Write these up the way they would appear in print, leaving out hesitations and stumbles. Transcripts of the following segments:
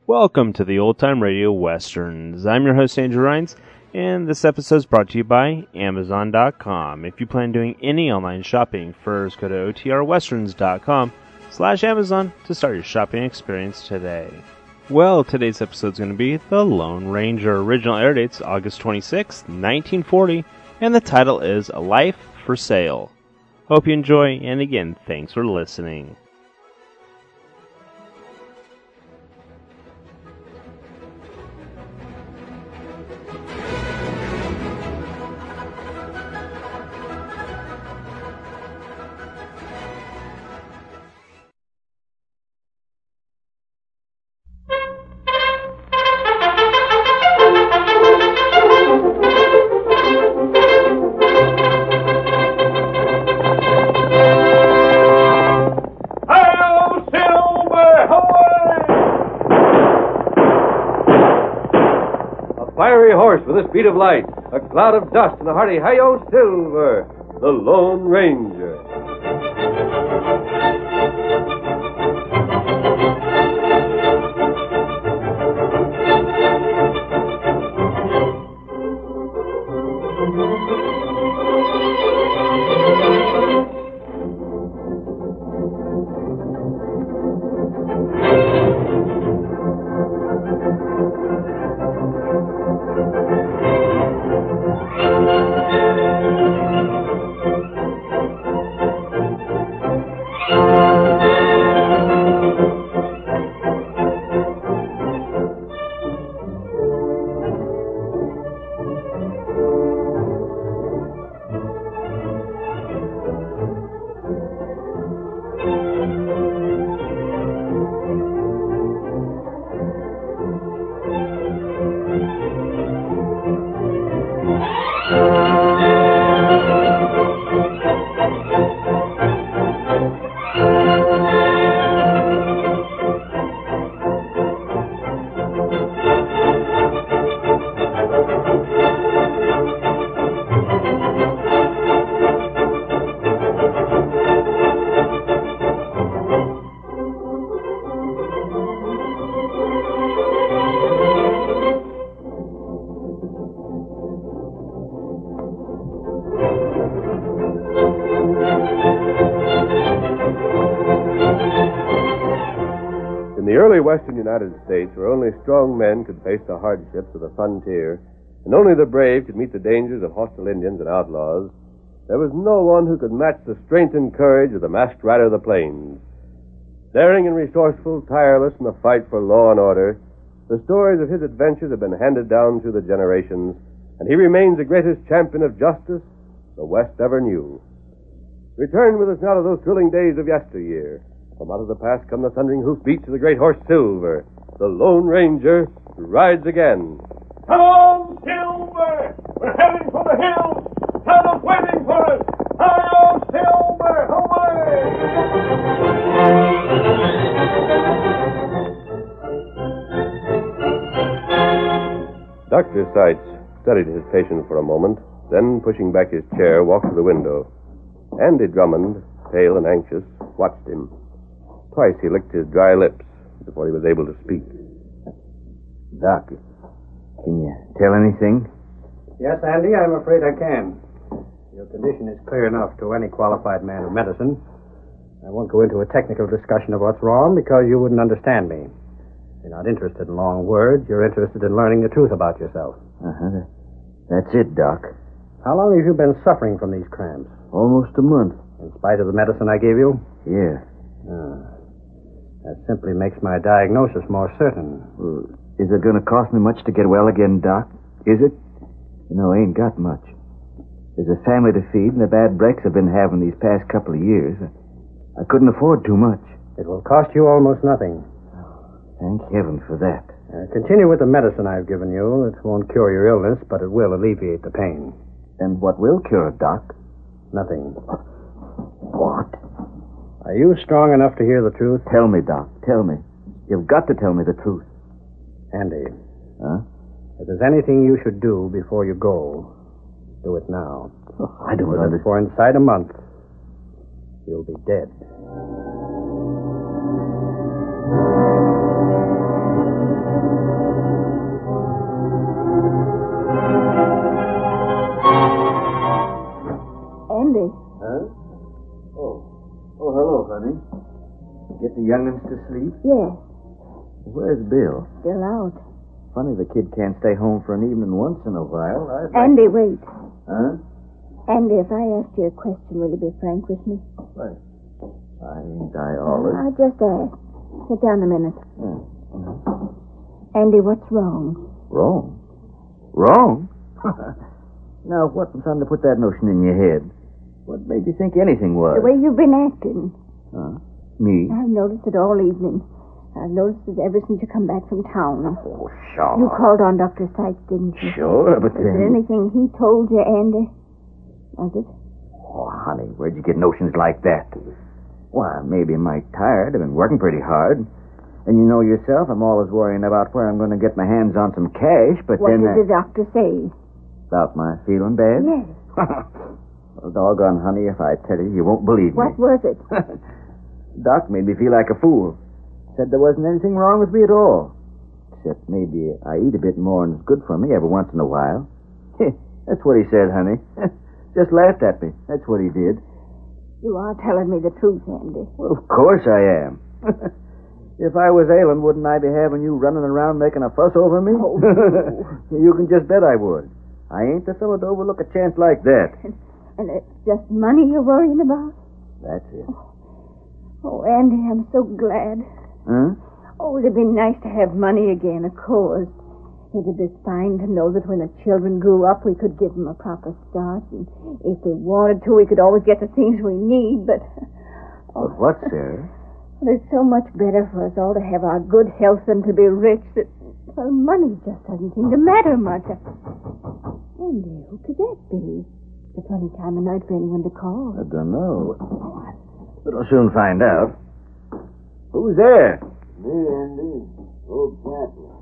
Welcome to the Old Time Radio Westerns. I'm your host, Andrew Rines, and this episode is brought to you by Amazon.com. If you plan doing any online shopping, first go to otrwesterns.com/Amazon to start your shopping experience today. Well, today's episode is going to be The Lone Ranger. Original air date's August 26, 1940, and the title is A Life for Sale. Hope you enjoy, and again, thanks for listening. With a speed of light, a cloud of dust, and a hearty hi-yo Silver, the Lone Ranger. In the early western United States, where only strong men could face the hardships of the frontier, and only the brave could meet the dangers of hostile Indians and outlaws, there was no one who could match the strength and courage of the masked rider of the plains. Daring and resourceful, tireless in the fight for law and order, the stories of his adventures have been handed down through the generations, and he remains the greatest champion of justice the West ever knew. Return with us now to those thrilling days of yesteryear. From out of the past come the thundering hoofbeats of the great horse Silver. The Lone Ranger rides again. Come on, Silver! We're heading for the hills! Santa's waiting for us! Hi-yo, Silver! Away! Dr. Seitz studied his patient for a moment, then, pushing back his chair, walked to the window. Andy Drummond, pale and anxious, watched him. Twice he licked his dry lips before he was able to speak. Doc, can you tell anything? Yes, Andy, I'm afraid I can. Your condition is clear enough to any qualified man of medicine. I won't go into a technical discussion of what's wrong because you wouldn't understand me. You're not interested in long words. You're interested in learning the truth about yourself. Uh-huh. That's it, Doc. How long have you been suffering from these cramps? Almost a month. In spite of the medicine I gave you? Yeah. That simply makes my diagnosis more certain. Well, is it going to cost me much to get well again, Doc? Is it? You know, I ain't got much. There's a family to feed, and the bad breaks I've been having these past couple of years. I couldn't afford too much. It will cost you almost nothing. Thank heaven for that. Continue with the medicine I've given you. It won't cure your illness, but it will alleviate the pain. And what will cure it, Doc? Nothing. What? Are you strong enough to hear the truth? Tell me, Doc. Tell me. You've got to tell me the truth. Andy. Huh? If there's anything you should do before you go, do it now. Oh, I don't understand. For inside a month, you'll be dead. The young'un's to sleep? Yes, Where's Bill? still out. Funny the kid can't stay home for an evening once in a while. Andy, wait. Huh? Andy, if I asked you a question, will you be frank with me? What? Ain't I always? I just asked. Sit down a minute. Andy, what's wrong? Wrong? Wrong? Now, what in thunder put that notion in your head? What made you think anything was? The way you've been acting. Me? I've noticed it all evening. I've noticed it ever since you come back from town. Oh, sure. You called on Dr. Sykes, didn't you? Sure, but Was there anything he told you, Andy? Was it? Oh, honey, where'd you get notions like that? Why, maybe I'm mighty tired. I've been working pretty hard. And you know yourself, I'm always worrying about where I'm going to get my hands on some cash, but What then... did the doctor say? About my feeling bad? Yes. Well, doggone, honey, if I tell you, you won't believe me. What was it? Doc made me feel like a fool. Said there wasn't anything wrong with me at all. Except maybe I eat a bit more than is good for me every once in a while. That's what he said, honey. Just laughed at me. That's what he did. You are telling me the truth, Andy. Well, of course I am. If I was ailing, wouldn't I be having you running around making a fuss over me? Oh. You can just bet I would. I ain't the fellow to overlook a chance like that. And it's just money you're worrying about? That's it. Oh, Andy, I'm so glad. Huh? Oh, it'd be nice to have money again, of course. It'd be fine to know that when the children grew up, we could give them a proper start. And if we wanted to, we could always get the things we need, but... But what, Sarah? Well, it's so much better for us all to have our good health than to be rich that, well, money just doesn't seem to matter much. Andy, who could that be? It's a funny time of night for anyone to call. I don't know. But I'll soon find out. Who's there? Me, Andy. Old Chaplin.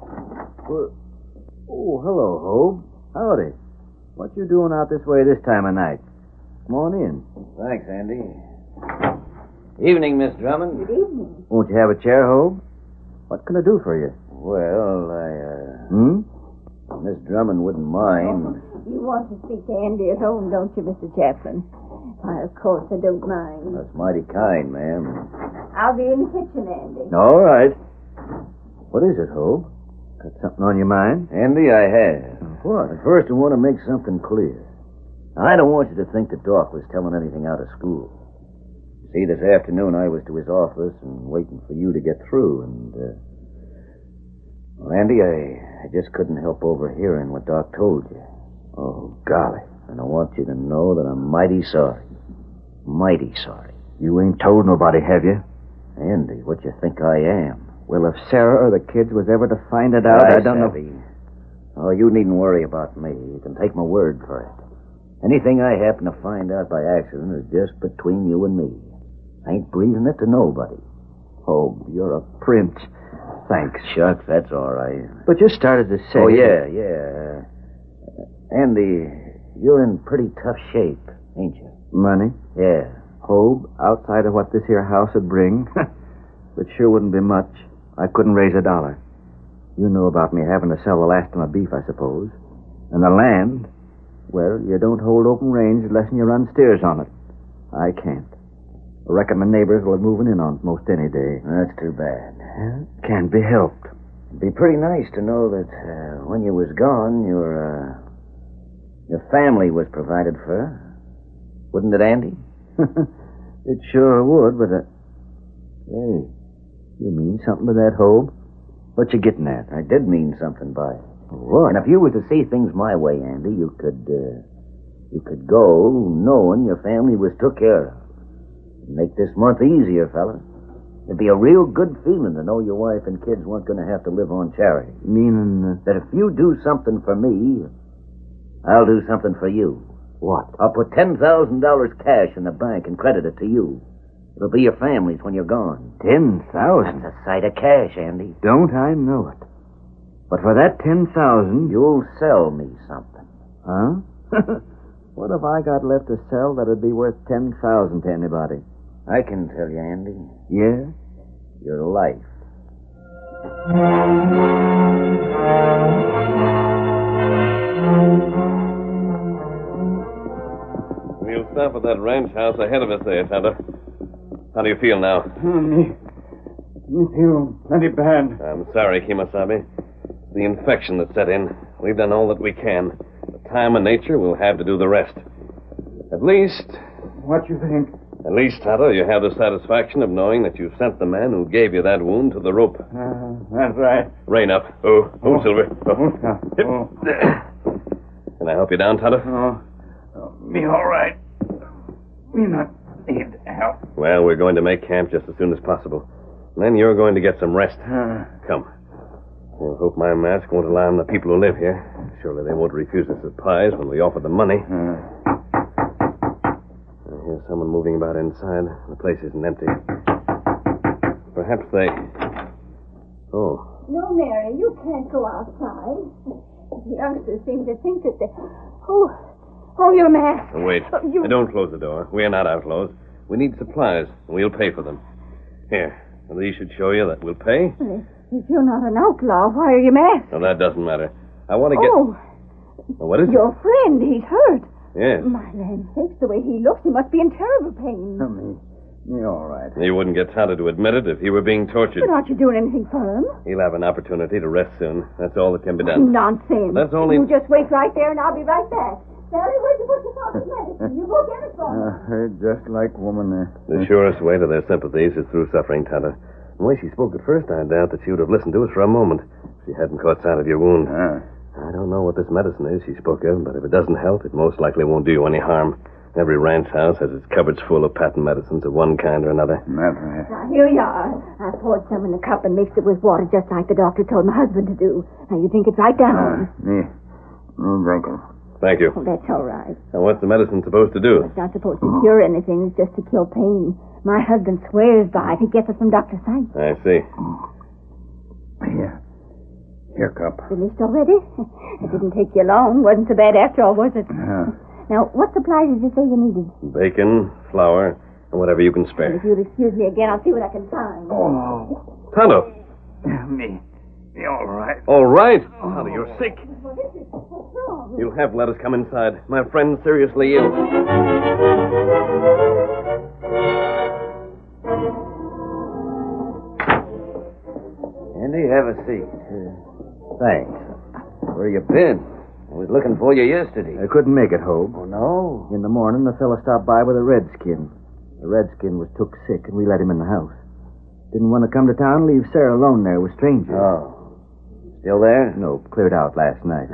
Oh, hello, Hope. Howdy. What you doing out this way this time of night? Come on in. Thanks, Andy. Evening, Miss Drummond. Good evening. Won't you have a chair, Hope? What can I do for you? Well, Miss Drummond wouldn't mind. You want to speak to Andy at home, don't you, Mr. Chaplin? Why, of course, I don't mind. That's mighty kind, ma'am. I'll be in the kitchen, Andy. All right. What is it, Hope? Got something on your mind? Andy, I have. What? But first, I want to make something clear. I don't want you to think that Doc was telling anything out of school. See, this afternoon I was to his office and waiting for you to get through, and, well, Andy, I just couldn't help overhearing what Doc told you. Oh, golly. And I want you to know that I'm mighty sorry. Mighty sorry. You ain't told nobody, have you? Andy, what you think I am? Well, if Sarah or the kids was ever to find it out, I don't know. Oh, you needn't worry about me. You can take my word for it. Anything I happen to find out by accident is just between you and me. I ain't breathing it to nobody. Oh, you're a prince. Thanks. Shucks, that's all right. But you started to say... Oh, yeah. Andy, you're in pretty tough shape, ain't you? Money? Yeah. Hope, outside of what this here house would bring. But sure wouldn't be much. I couldn't raise $1. You know about me having to sell the last of my beef, I suppose. And the land, well, you don't hold open range unless you run steers on it. I can't. I reckon my neighbors will be moving in on it most any day. That's too bad. Can't be helped. It'd be pretty nice to know that when you was gone, your family was provided for. Wouldn't it, Andy? It sure would, but... Hey, you mean something by that, Hope? What you getting at? I did mean something by it. What? And if you was to see things my way, Andy, you could go knowing your family was took care of. Make this month easier, fella. It'd be a real good feeling to know your wife and kids weren't going to have to live on charity. Meaning... That if you do something for me, I'll do something for you. What? I'll put $10,000 cash in the bank and credit it to you. It'll be your family's when you're gone. 10,000? That's a sight of cash, Andy. Don't I know it. But for that 10,000... You'll sell me something. Huh? What have I got left to sell that'd be worth 10,000 to anybody? I can tell you, Andy. Yeah? Your life. We'll stop at that ranch house ahead of us there, Tonto. How do you feel now? Me feel plenty bad. I'm sorry, Kimasabi. The infection that set in. We've done all that we can. The time and nature will have to do the rest. At least, What you think? Tonto, you have the satisfaction of knowing that you sent the man who gave you that wound to the rope. That's right. Rein up. Oh, Silver. Oh. Can I help you down, Tonto? Me all right. Me not need help. Well, we're going to make camp just as soon as possible. And then you're going to get some rest. Come. I hope my mask won't alarm the people who live here. Surely they won't refuse us supplies when we offer them money. I hear someone moving about inside. The place isn't empty. Perhaps they... Oh. No, Mary, you can't go outside. The youngsters seem to think that they... Oh, your mask. Wait. You... Don't close the door. We are not outlaws. We need supplies, and we'll pay for them. Here. These should show you that we'll pay. If you're not an outlaw, why are you masked? No, that doesn't matter. I want to get... Oh, What is it? your friend, he's hurt. Yes. My land sakes, the way he looks, he must be in terrible pain. Me all right. You wouldn't get Tonto to admit it if he were being tortured. But aren't you doing anything for him? He'll have an opportunity to rest soon. That's all that can be done. Nonsense. That's only... You just wait right there and I'll be right back. Sally, where'd you put your father's medicine? You go get it for me. Just like woman there. The surest way to their sympathies is through suffering, Tonto. The way she spoke at first, I doubt that she would have listened to us for a moment if she hadn't caught sight of your wound. I don't know what this medicine is she spoke of, but if it doesn't help, it most likely won't do you any harm. Every ranch house has its cupboards full of patent medicines of one kind or another. That's right. Now, here you are. I poured some in a cup and mixed it with water just like the doctor told my husband to do. Now, you drink it right down. Me drinking. Thank you. Oh, that's all right. Now, what's the medicine supposed to do? It's not supposed to cure anything. It's just to kill pain. My husband swears by it. He gets it from Dr. Sykes. I see. Here, cup. Finished already? It didn't take you long. Wasn't so bad after all, was it? Now, what supplies did you say you needed? Bacon, flour, and whatever you can Well, spare. if you'll excuse me again, I'll see what I can find. Tonto! Me all right. All right. Tonto, you're sick. What is it? What's wrong? You'll have to let us come inside. My friend's seriously ill. Andy, have a seat. Thanks. Where you been? I was looking for you yesterday. I couldn't make it, Hope. Oh, no? In the morning, the fella stopped by with a redskin. The redskin was took sick, and we let him in the house. Didn't want to come to town and leave Sarah alone there with strangers. Oh. Still there? No, cleared out last night.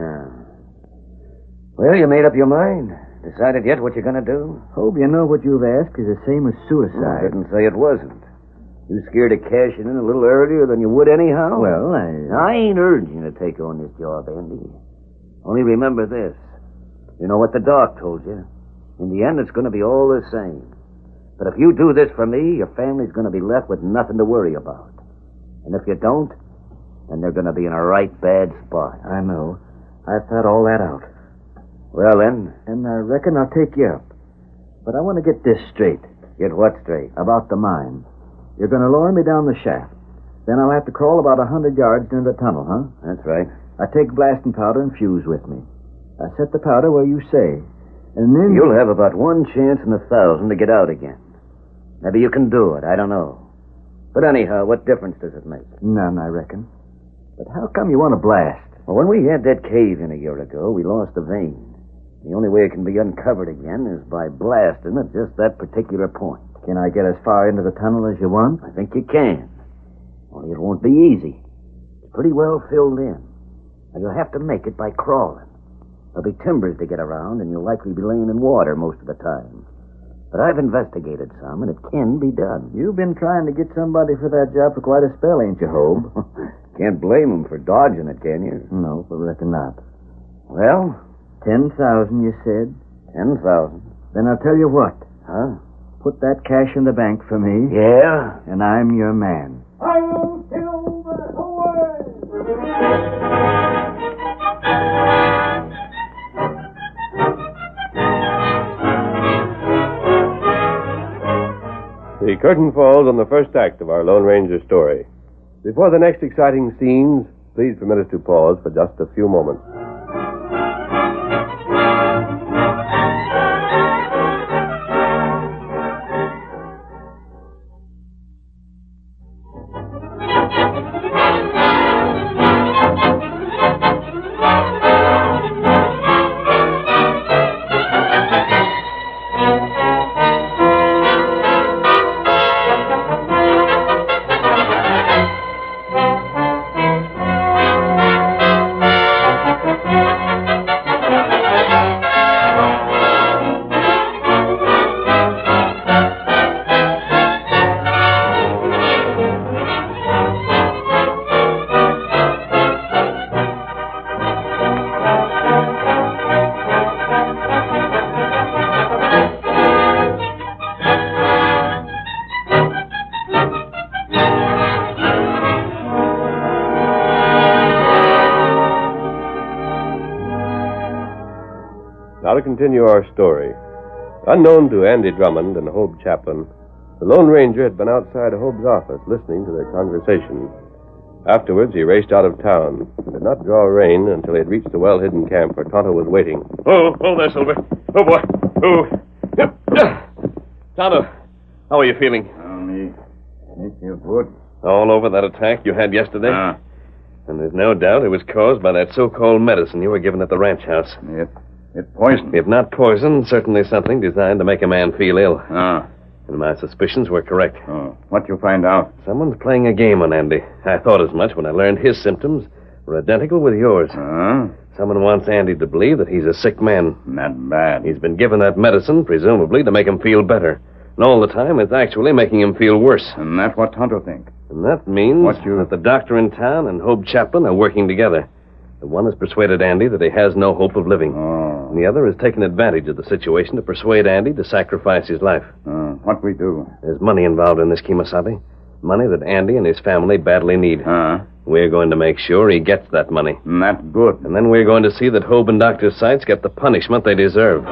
Well, you made up your mind. Decided yet what you're going to do? Hope, you know what you've asked is the same as I suicide. didn't say it wasn't. You scared of cashing in a little earlier than you would anyhow? Well, I ain't urging you to take on this job, Andy. Only remember this. You know what the doc told you. In the end, it's going to be all the same. But if you do this for me, your family's going to be left with nothing to worry about. And if you don't, then they're going to be in a right bad spot. I know. I've thought all that out. Well, then. And I reckon I'll take you up. But I want to get this straight. Get what straight? About the mine. You're going to lower me down the shaft. Then I'll have to crawl about 100 yards into the tunnel, huh? That's right. I take blasting powder and fuse with me. I set the powder where you say. And then... You'll have about 1 chance in 1,000 to get out again. Maybe you can do it. I don't know. But anyhow, what difference does it make? None, I reckon. But how come you want to blast? Well, when we had that cave in a year ago, we lost the vein. The only way it can be uncovered again is by blasting at just that particular point. Can I get as far into the tunnel as you want? I think you can. Only it won't be easy. It's pretty well filled in. Now, you'll have to make it by crawling. There'll be timbers to get around, and you'll likely be laying in water most of the time. But I've investigated some, and it can be done. You've been trying to get somebody for that job for quite a spell, ain't you, Hobe? Can't blame them for dodging it, can you? No, but reckon not. Well? 10,000, you said? 10,000. Then I'll tell you what. Huh? Put that cash in the bank for me. Yeah? And I'm your man. I'll Silver away! The curtain falls on the first act of our Lone Ranger story. Before the next exciting scenes, please permit us to pause for just a few moments. Now to continue our story. Unknown to Andy Drummond and Hobe Chaplin, the Lone Ranger had been outside Hobe's office listening to their conversation. Afterwards, he raced out of town and did not draw rein until he had reached the well-hidden camp where Tonto was waiting. Oh there, Silver. Oh, boy. Oh. Tonto, how are you feeling? Me feel good. All over that attack you had yesterday? And there's no doubt it was caused by that so-called medicine you were given at the ranch house. It poisoned. If not poison, certainly something designed to make a man feel ill. Ah. And my suspicions were correct. Oh. What'd you find out? Someone's playing a game on Andy. I thought as much when I learned his symptoms were identical with yours. Someone wants Andy to believe that he's a sick man. Not bad. He's been given that medicine, presumably, to make him feel better. And all the time, it's actually making him feel worse. And that's what Tonto think. And that means that the doctor in town and Hobe Chaplin are working together. The one has persuaded Andy that he has no hope of living. Oh. And the other has taken advantage of the situation to persuade Andy to sacrifice his life. What we do? There's money involved in this, Kemosabe. Money that Andy and his family badly need. We're going to make sure he gets that money. And that's good. And then we're going to see that Hobe and Dr. Seitz get the punishment they deserve.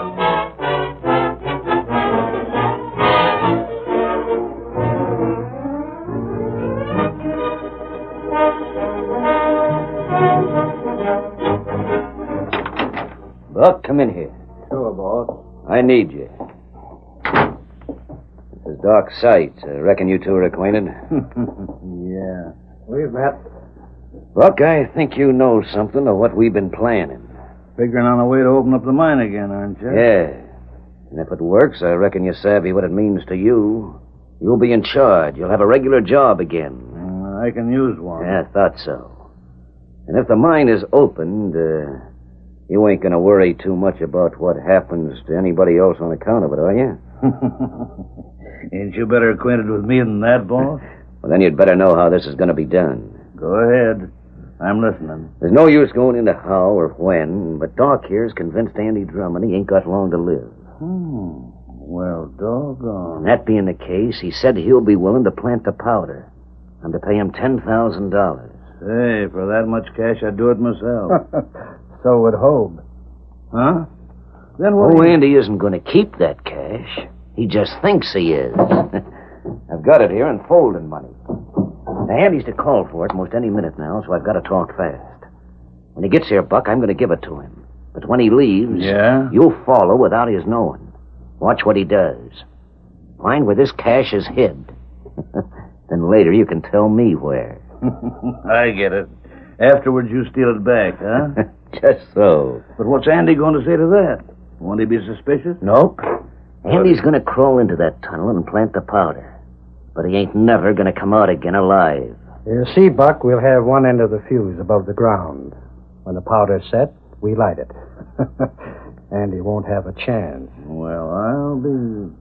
Buck, come in here. Sure, boss. I need you. This is Doc Seitz. I reckon you two are acquainted. Yeah. We've met. Buck, I think you know something of what we've been planning. Figuring on a way to open up the mine again, aren't you? Yeah. And if it works, I reckon you're savvy what it means to you. You'll be in charge. You'll have a regular job again. I can use one. Yeah, I thought so. And if the mine is opened, you ain't going to worry too much about what happens to anybody else on account of it, are you? Ain't you better acquainted with me than that, boss? Well, then you'd better know how this is going to be done. Go ahead. I'm listening. There's no use going into how or when, but Doc here's convinced Andy Drummond he ain't got long to live. Well, doggone. And that being the case, he said he'll be willing to plant the powder. I'm to pay him $10,000. Hey, for that much cash, I'd do it myself. So would Hobe. Huh? Then what? Oh, Andy isn't going to keep that cash. He just thinks he is. I've got it here in folding money. Now, Andy's to call for it most any minute now, so I've got to talk fast. When he gets here, Buck, I'm going to give it to him. But when he leaves, you'll follow without his knowing. Watch what he does. Find where this cash is hid. Then later you can tell me where. I get it. Afterwards, you steal it back, huh? Just so. But what's Andy going to say to that? Won't he be suspicious? Nope. Andy's going to crawl into that tunnel and plant the powder. But he ain't never going to come out again alive. You see, Buck, we'll have one end of the fuse above the ground. When the powder's set, we light it. Andy won't have a chance. Well, I'll be...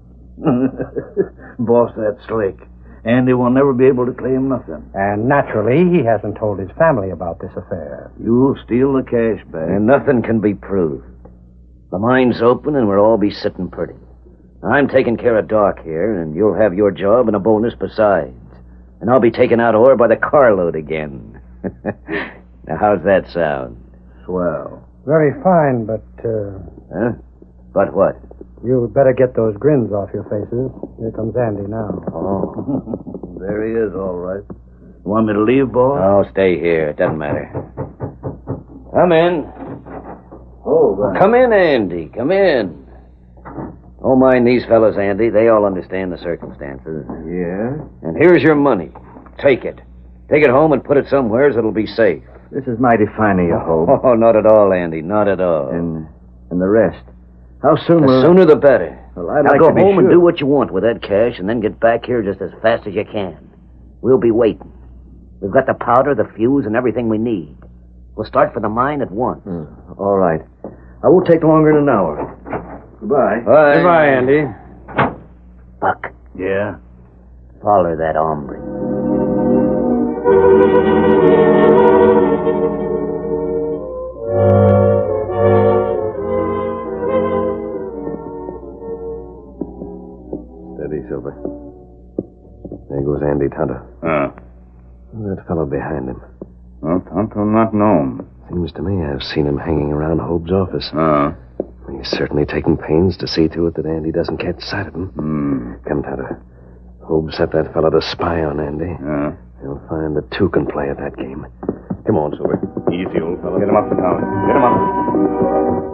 Boss, that's slick. Andy will never be able to claim nothing. And naturally, he hasn't told his family about this affair. You'll steal the cash back. And nothing can be proved. The mine's open and we'll all be sitting pretty. I'm taking care of Doc here, and you'll have your job and a bonus besides. And I'll be taking out ore by the carload again. Now, how's that sound? Swell. Very fine, but, Huh? But what? you'd better get those grins off your faces. Here comes Andy now. Oh. There he is, all right. You want me to leave, boss? I'll stay here. It doesn't matter. Come in. Oh, Come in, Andy. Come in. Don't mind these fellas, Andy. They all understand the circumstances. Yeah? And here's your money. Take it. Take it home and put it somewhere so it'll be safe. This is mighty fine of you, Hope. Oh, not at all, Andy. Not at all. And the rest. How soon The sooner the better. Well, I'd now like go to be home and sure. do what you want with that cash and then get back here just as fast as you can. We'll be waiting. We've got the powder, the fuse, and everything we need. We'll start for the mine at once. All right. I won't take longer than an hour. Goodbye. Bye. Goodbye, Andy. Buck, Yeah? follow that hombre. Steady, Silver. There goes Andy Tonto. That fellow behind him. Well, Tonto not known. Seems to me I've seen him hanging around Hobe's office. He He's certainly taking pains to see to it that Andy doesn't catch sight of him. Come, Tonto. Hope set that fellow to spy on Andy. He'll find the two can play at that game. Come on, Silver. Easy, old fellow. Get him up, Tonto. Get him up.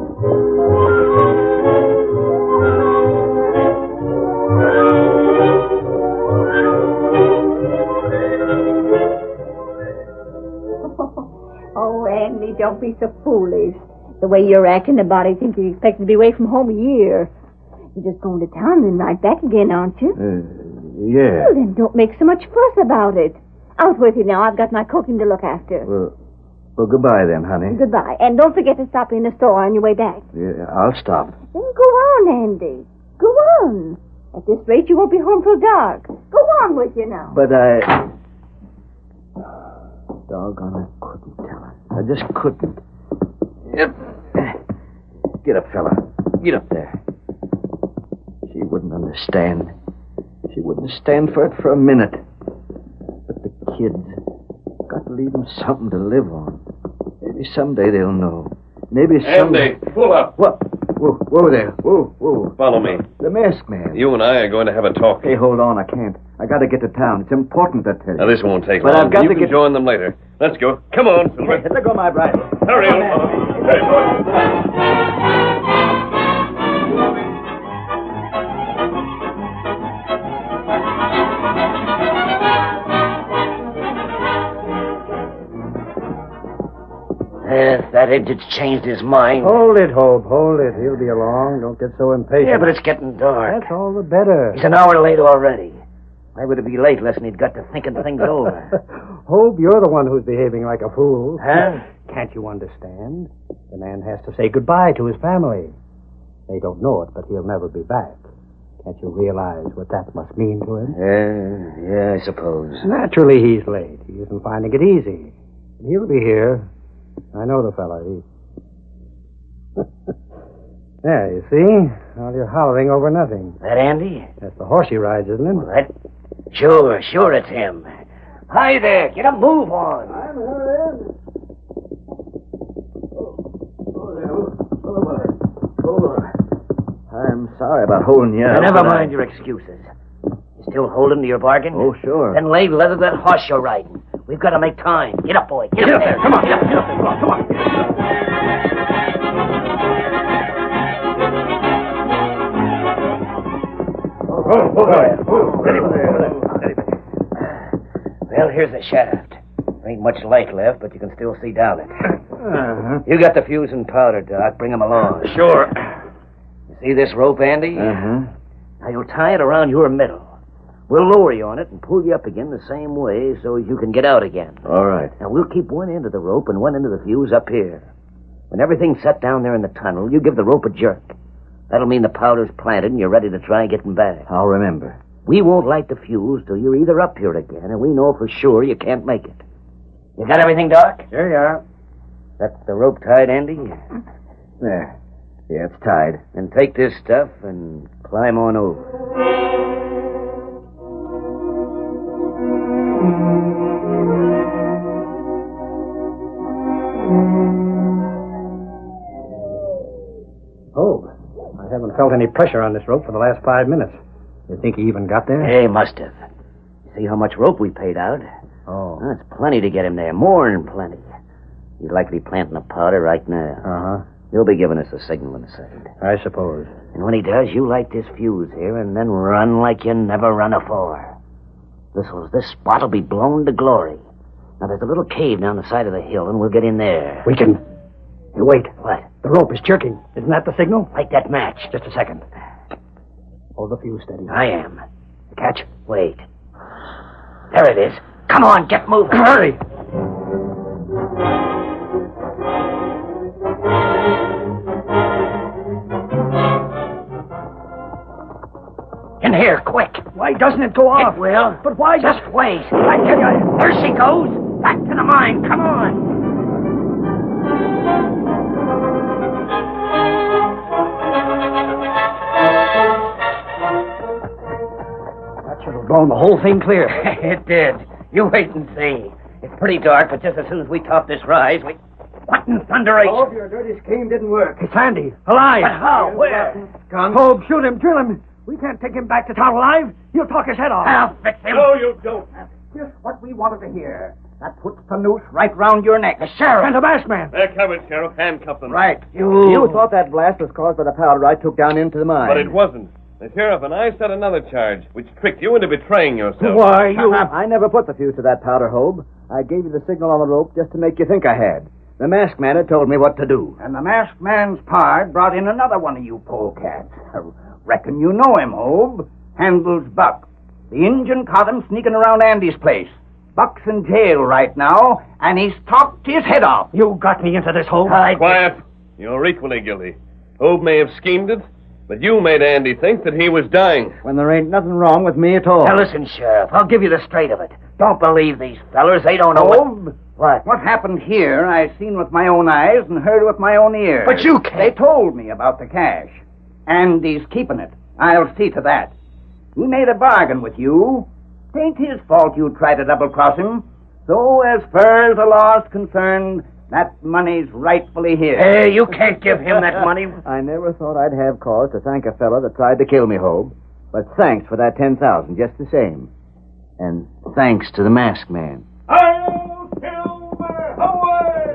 Oh, Andy, don't be so foolish. The way you're acting, about it, think you expect to be away from home a year. You're just going to town and right back again, aren't you? Yeah. Well, then don't make so much fuss about it. Out with you now. I've got my cooking to look after. Well, goodbye then, honey. Goodbye. And don't forget to stop in the store on your way back. Yeah, I'll stop. Then go on, Andy. Go on. At this rate, you won't be home till dark. Go on with you now. But I... Doggone, I couldn't tell her. I just couldn't. Yep. Get up, fella. Get up there. She wouldn't understand. She wouldn't stand for it for a minute. But the kids, got to leave them something to live on. Maybe someday they'll know. Maybe someday... Andy, pull up. What? Whoa there. Whoa. Follow me. The masked man. You and I are going to have a talk. Hey, hold on. I can't. I got to get to town. It's important, I tell you. Now, this won't take But long. I've got you to can get... join them later. Let's go. Come on, Silver. Let go my bridle. Hurry, old fellow. Hurry, boy. If that idiot's changed his mind. Hold it, Hope. Hold it. He'll be along. Don't get so impatient. Yeah, but it's getting dark. That's all the better. He's an hour late already. Why would it be late less than he'd got to thinking things over? Hope, you're the one who's behaving like a fool. Huh? Can't you understand? The man has to say goodbye to his family. They don't know it, but he'll never be back. Can't you realize what that must mean to him? Yeah, I suppose. Naturally, he's late. He isn't finding it easy. He'll be here. I know the fella. There, you see? All you're hollering over nothing. That Andy? That's the horse he rides, isn't it? Well, Sure, it's him. Hi there, get a move on. I'm hurrying. I'm sorry about holding you up. Never mind your excuses. You still holding to your bargain? Oh, sure. Then lay leather that horse you're riding. We've got to make time. Get up, boy. Get up there. Come on. Get up there. Come on. Well, here's the shaft. There ain't much light left, but you can still see down it. You got the fuse and powder, Doc. Bring 'em along. Sure. You see this rope, Andy? Now you'll tie it around your middle. We'll lower you on it and pull you up again the same way so you can get out again. All right. Now, we'll keep one end of the rope and one end of the fuse up here. When everything's set down there in the tunnel, you give the rope a jerk. That'll mean the powder's planted and you're ready to try getting back. I'll remember. We won't light the fuse till you're either up here again, and we know for sure you can't make it. You got everything, Doc? Here you are. That's the rope tied, Andy? There. Yeah, it's tied. Then take this stuff and climb on over. Oh, I haven't felt any pressure on this rope for the last 5 minutes. You think he even got there? Hey, must have. See how much rope we paid out? Oh. That's plenty to get him there. More than plenty. He's likely planting a powder right now. Uh-huh. He'll be giving us a signal in a second. I suppose. And when he does, you light this fuse here and then run like you never run afore. This spot will be blown to glory. Now, there's a little cave down the side of the hill, and we'll get in there. We can... Hey, wait. What? The rope is jerking. Isn't that the signal? Light that match. Just a second. Hold the fuse steady. I am. Catch. Wait. There it is. Come on, get moving. Hurry. In here, quick. Why doesn't it go off? It will. But why Just wait. I tell you. There she goes. Back to the mine. Come on. That should have blown the whole thing clear. It did. You wait and see. It's pretty dark, but just as soon as we top this rise, we... What in thunderation? Hope your dirty scheme didn't work. It's Andy, alive. But how? Where? Gun. Hope, shoot him, drill him. We can't take him back to town alive. He'll talk his head off. I'll fix him. No, you don't. That's just what we wanted to hear. That puts the noose right round your neck. The sheriff. And the masked man. They're covered, Sheriff. Handcuff them. Right. You thought that blast was caused by the powder I took down into the mine. But it wasn't. The sheriff and I set another charge, which tricked you into betraying yourself. Why, you... I never put the fuse to that powder, Hobe. I gave you the signal on the rope just to make you think I had. The masked man had told me what to do. And the masked man's pard brought in another one of you polecats. Reckon you know him, Hobe. Handles Buck. The Injun caught him sneaking around Andy's place. Buck's in jail right now, and he's talked his head off. You got me into this, Hope. Quiet. You're equally guilty. Hope may have schemed it, but you made Andy think that he was dying. When there ain't nothing wrong with me at all. Now listen, Sheriff, I'll give you the straight of it. Don't believe these fellers. They don't know What happened here, I seen with my own eyes and heard with my own ears. But you can't. They told me about the cash. Andy's keeping it. I'll see to that. He made a bargain with you. It ain't his fault you tried to double-cross him. So, as far as the law's concerned, that money's rightfully his. Hey, you can't give him that money. I never thought I'd have cause to thank a fellow that tried to kill me, Hobe. But thanks for that $10,000, just the same. And thanks to the masked man. Hail Silver! Away!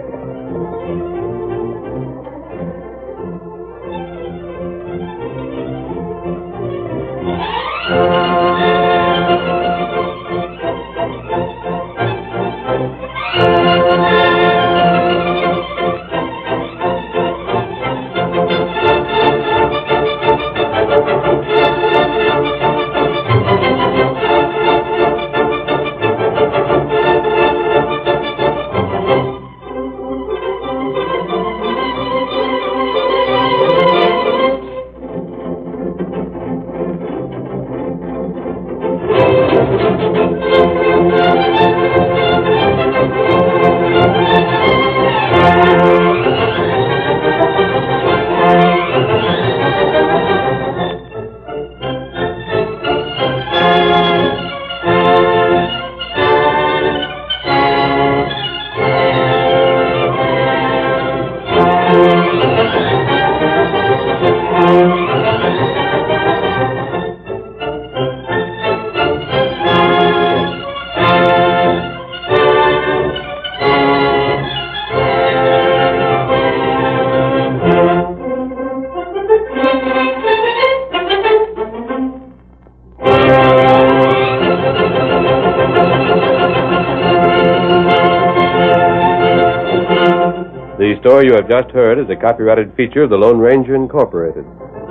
The story you have just heard is a copyrighted feature of the Lone Ranger Incorporated.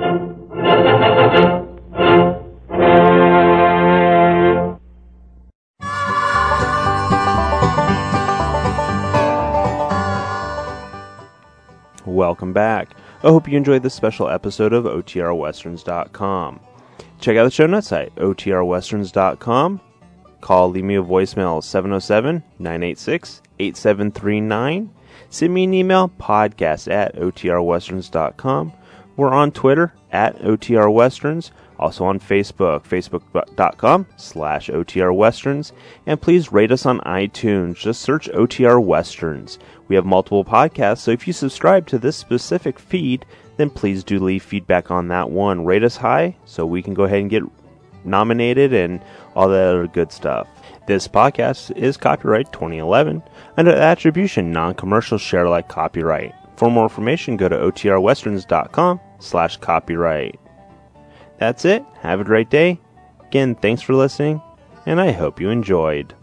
Welcome back. I hope you enjoyed this special episode of OTRWesterns.com. Check out the show notes site, OTRWesterns.com. Leave me a voicemail, 707-986-8739. Send me an email, podcast@OTRWesterns.com. We're on Twitter, @OTRWesterns. Also on Facebook, facebook.com/OTRWesterns. And please rate us on iTunes. Just search OTR Westerns. We have multiple podcasts, so if you subscribe to this specific feed, then please do leave feedback on that one. Rate us high so we can go ahead and get nominated and all that other good stuff. This podcast is copyright 2011 under attribution non-commercial share alike copyright. For more information, go to otrwesterns.com/copyright. That's it. Have a great day. Again, thanks for listening, and I hope you enjoyed.